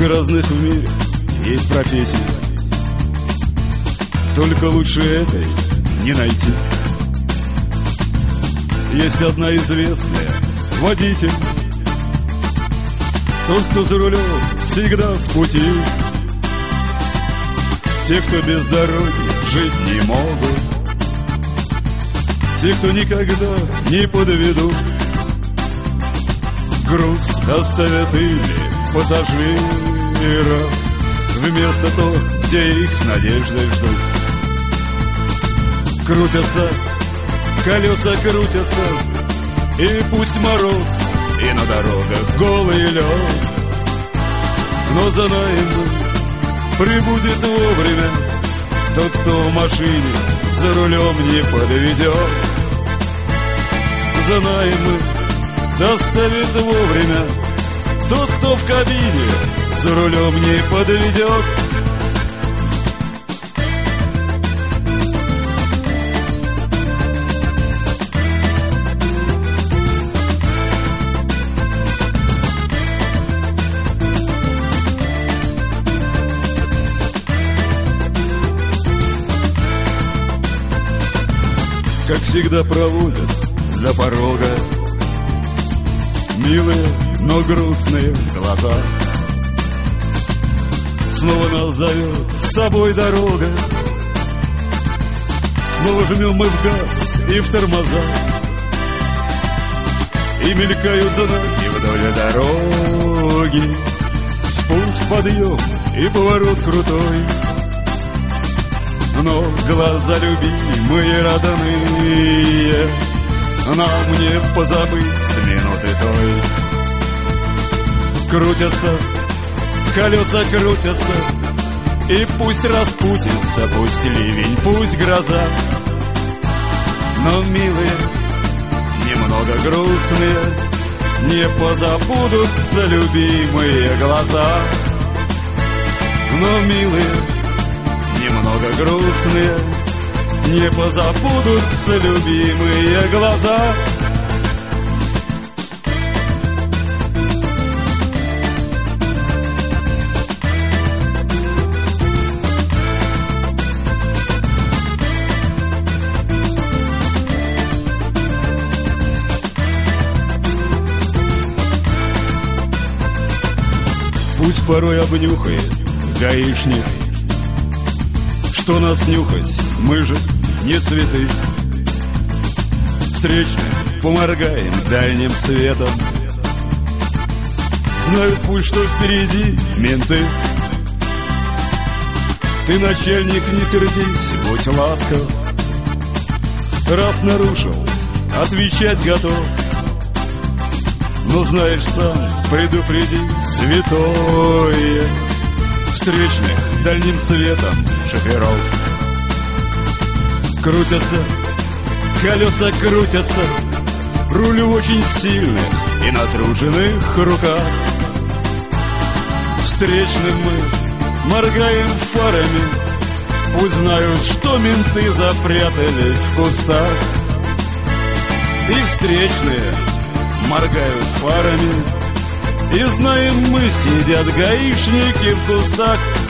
Много разных в мире есть профессий, только лучше этой не найти. Есть одна известная — водитель, тот, кто за рулем всегда в пути. Те, кто без дороги жить не могут, те, кто никогда не подведут, груз доставят или пассажиров вместо того, где их с надеждой ждут. Крутятся, колеса крутятся, и пусть мороз, и на дорогах голый лед, но за нами прибудет вовремя тот, кто в машине за рулем не подведет. За нами доставит вовремя тот, кто в кабине за рулем не подведет. Как всегда проводят до порога милые, но грустные глаза. Снова нас зовет с собой дорога, снова жмем мы в газ и в тормоза, и мелькают знаки вдоль дороги. Спуск, подъем и поворот крутой, но глаза любимые родные нам не позабыть с минуты той. Крутятся, колеса крутятся, и пусть распутится, пусть ливень, пусть гроза, но милые, немного грустные, не позабудутся любимые глаза. Но милые, немного грустные, не позабудутся любимые глаза. Пусть порой обнюхает гаишник, что нас нюхать, мы же не цветы. Встречным поморгаем дальним светом, знают пусть, что впереди менты. Ты, начальник, не сердись, будь ласков, раз нарушил, отвечать готов. Но знаешь сам, предупреди, святое, встречных дальним светом шоферов. Крутятся, колеса крутятся, руль в очень сильных и натруженных руках. Встречным мы моргаем фарами, пусть знают, что менты запрятались в кустах. И встречные моргают фарами, и знаем мы, сидят гаишники в кустах.